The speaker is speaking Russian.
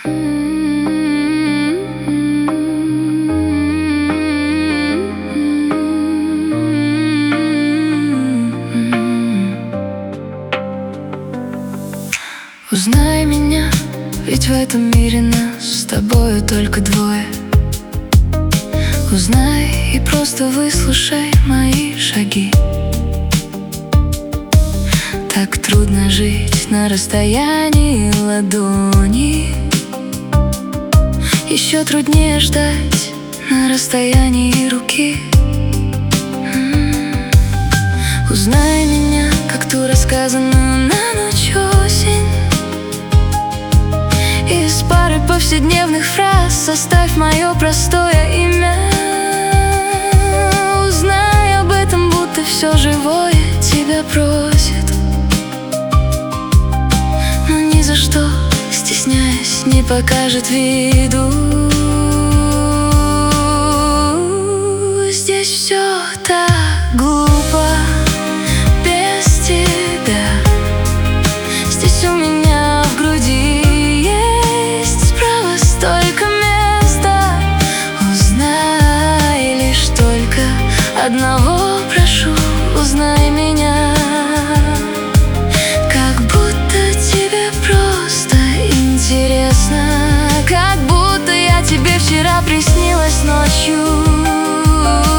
Узнай меня, ведь в этом мире нас с тобою только двое. Узнай и просто выслушай мои шаги. Так трудно жить на расстоянии ладони, еще труднее ждать на расстоянии руки. Узнай меня, как ту рассказанную на ночь осень. Из пары повседневных фраз составь мое простое имя. Узнай об этом, будто все живое тебя просит, но ни за что, стесняясь, не покажет виду. Здесь все так глупо без тебя. Здесь у меня в груди есть справа столько места. Узнай лишь только одного прошу, узнай меня. Как будто тебе просто интересно, как будто я тебе вчера приснилась ночью.